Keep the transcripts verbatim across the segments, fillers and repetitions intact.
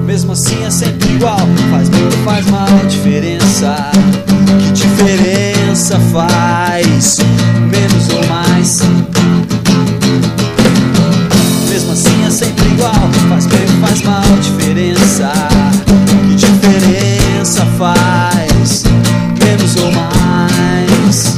mesmo assim é sempre igual. Faz bem ou faz mal, diferença. Que diferença faz? Menos ou mais? Mesmo assim é sempre igual. Faz bem ou faz mal, diferença. Que diferença faz? Menos ou mais?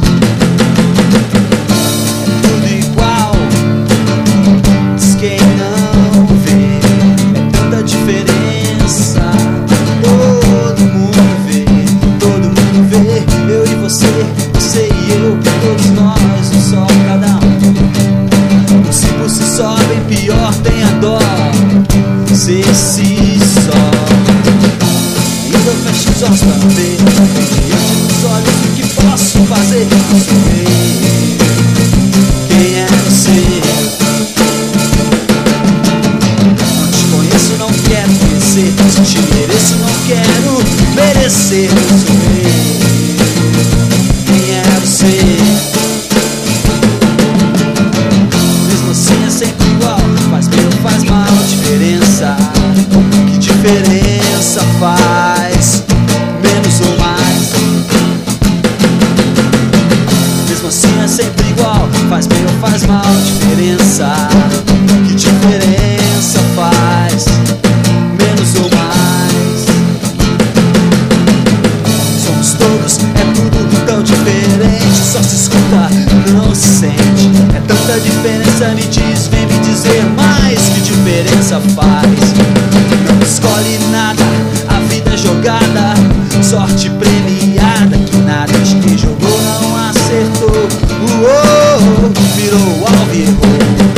É tudo igual. Diz quem não vê. É tanta diferença. Todo mundo vê, todo mundo vê. Eu e você, você e eu, todos nós, um só cada um. Se por si só, bem pior, tenha dó. Se se só. Ainda eu fecho os olhos pra não ver. Diante dos olhos, o que posso fazer? Sei quem é você. Não te conheço, não quero conhecer. Se te mereço, não quero merecer. Sei quem é você. Mesmo assim é sempre igual. Faz bem ou faz mal, diferença. Que diferença faz? Menos ou mais? Mesmo assim é sempre igual. Faz bem ou faz mal, diferença. Que diferença faz? Menos ou mais? Somos todos, é tudo tão diferente. Só se escuta, não se sente. É tanta diferença, me diz, vem me dizer mais. Que diferença faz? Não escolhe nada, a vida é jogada. Sorte premiada, que nada de quem jogou não acertou. Uou, virou alvo e errou.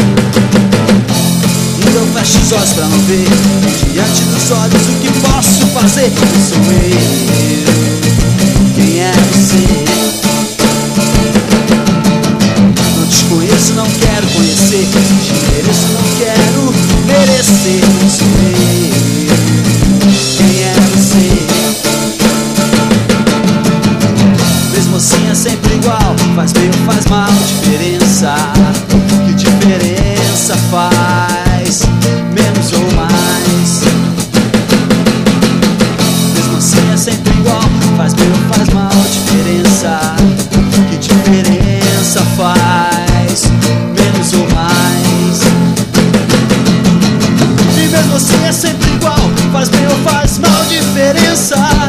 Então fecha os olhos pra não ver. Diante dos olhos o que posso fazer? Eu sou eu. Quem é você? Não te conheço, não quero conhecer. Te mereço, não quero merecer. Eu sou eu. Quem é você? Mesmo assim é sempre igual. Faz bem ou faz mal, diferença. Que diferença faz? Menos ou mais? Mesmo assim é sempre igual. Faz bem ou faz mal, diferença. Que diferença faz? Menos ou mais? E mesmo assim é sempre igual. Faz bem ou faz mal, diferença.